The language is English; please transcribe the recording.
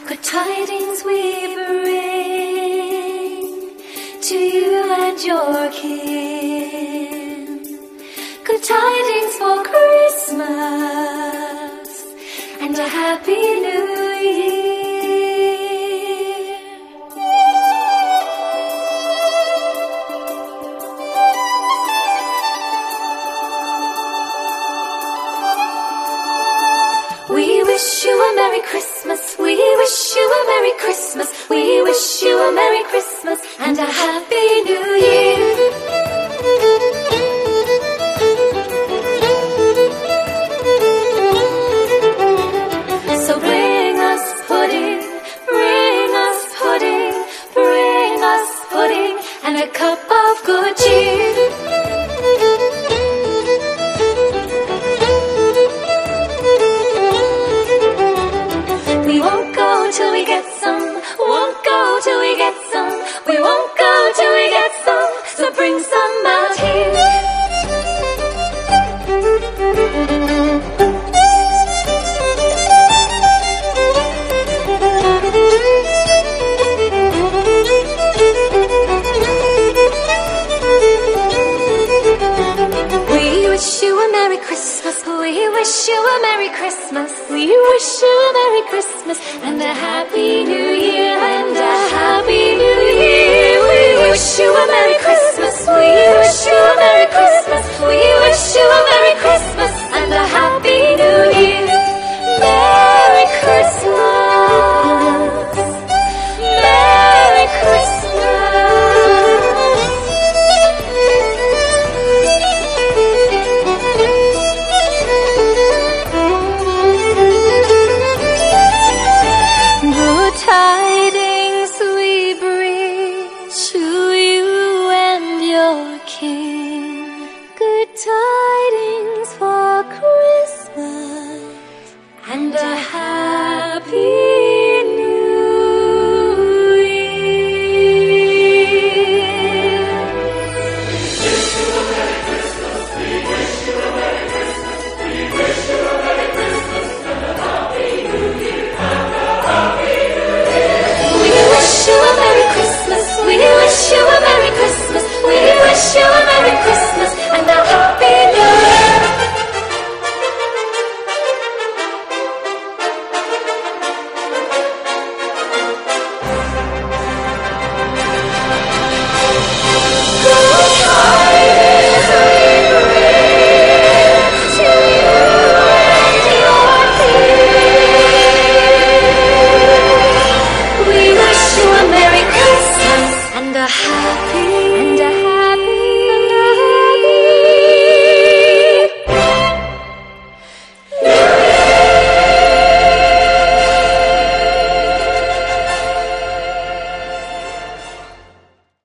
Good tidings we bring to you and your kin. Good tidings for Christmas and a happy new year. We wish you a Merry Christmas, we wish you a Merry Christmas, we wish you a Merry Christmas and a Happy New Year. So bring us pudding, bring us pudding, bring us pudding and a cup of good cheer. We won't go till we get some, won't go till we get some, we won't go till we get some, so bring some out here. We wish you a Merry Christmas, we wish you a Merry Christmas, we wish you a Merry Christmas and a Happy New Year and a Happy New Year. We wish you a Merry Christmas, we wish you a Merry Christmas, we wish you a Merry Christmas and a Happy New Year. Merry Christmas, Merry Christmas. Tidings we bring to you and your kin. Good tidings for Christmas and a happy